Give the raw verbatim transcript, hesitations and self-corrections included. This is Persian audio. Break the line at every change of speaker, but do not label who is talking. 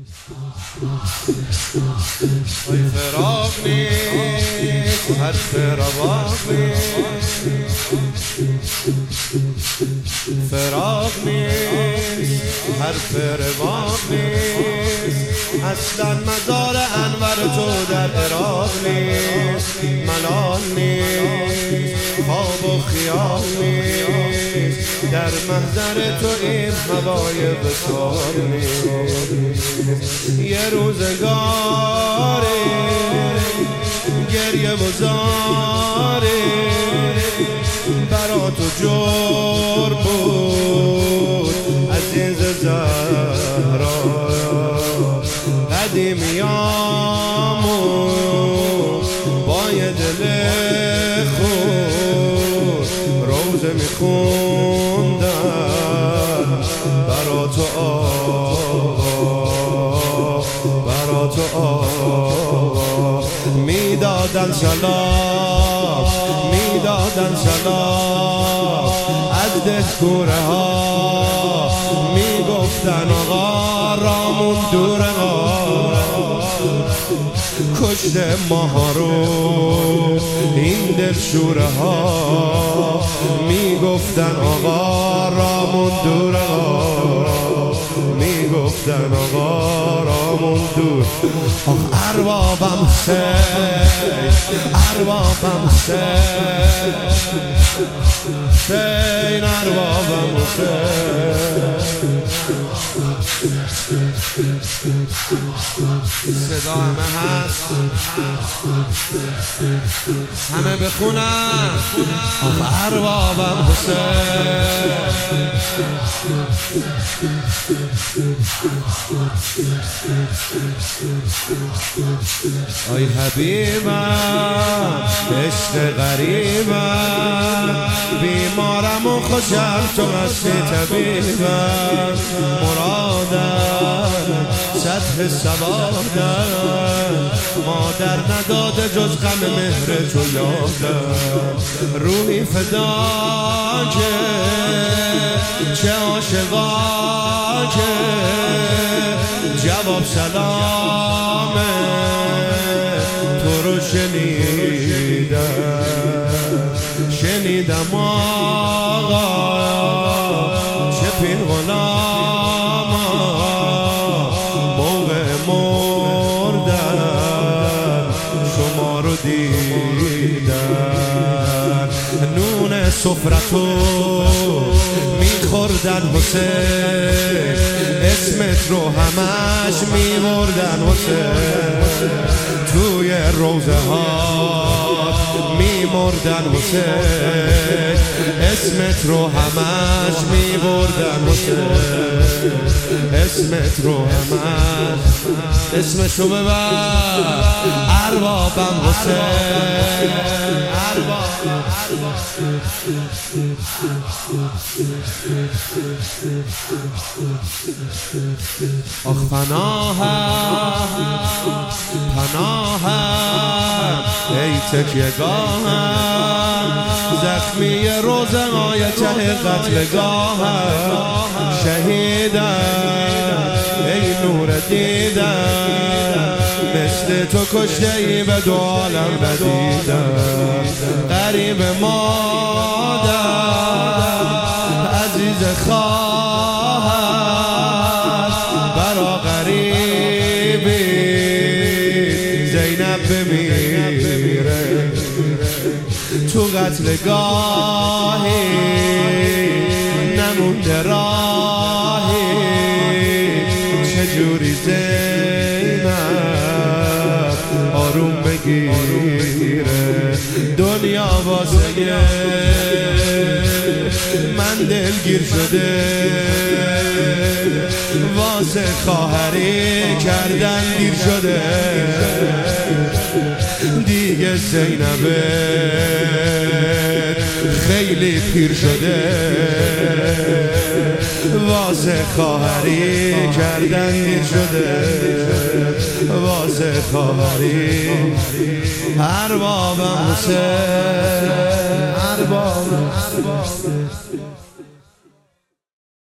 ای فراق نیست حرف رواق نیست، فراق نیست حرف رواق نیست، اصلا مزار انور تو در عراق نیست، ملال نیست خواب و خیال نیست، در محضر تو این هوای وصال نیست. یه روزگاره گریه و زاره برا تو جور بود عزیز زهرا، قدیمیامو با یه دل خود روزه میخوندن برا تو آقا، برا تو آقا، میدادن سلام میدادن سلام از دهکوره ها، میگفتن آقا رامون دوره ها، کشته ماها رو این دل شوره ها، میگفتن آقا رامون دوره ها، میگفتن آقا رامون دور. آخ اربابم حسین، اربابم حسین، حسین اربابم حسین. صدا همه هست، همه بخونن. آخ اربابم حسین، ای حبیبم عشق غریبم، بیمارم و خوشم تو هستی طبیبم، مرادم سطح سوادم، مادر نداده جز غم مهر تو یادم، روحی فدا که چه عاشقا که جواب سلامه تو رو شنیدم، شنیدم آقا چه پیر غلام موقع مردن شما رو دیدن، نون سفرتو میخوردن حسین، اسمت رو همش میمردن حسین، توی روزه ها میمردن حسین، اسمت رو همش میبردن حسین، اسمت رو همش، اسمشو ببر اربابم حسین، اربابم. آخ پناهم پناهم ای تکیهگاهم، زخمی روزه های ته قتلگاهم، شهیدم ای نور دیدم، مثل تو کشته ای به دو عالم ندیدم، غریب مادر عزیز خواهر برا غریبی زینب بمیره، تو قتلگاهی نمونده راهی، چجوری زینب آروم بگیره، دنیا واسه من دلگیر شده، واسه خواهری کردن دیر شده، دیگه زینبه خیلی پیر شده، واسه خواهری کردن دیر شده، واسه خواهری. اربابم حسین، اربابم.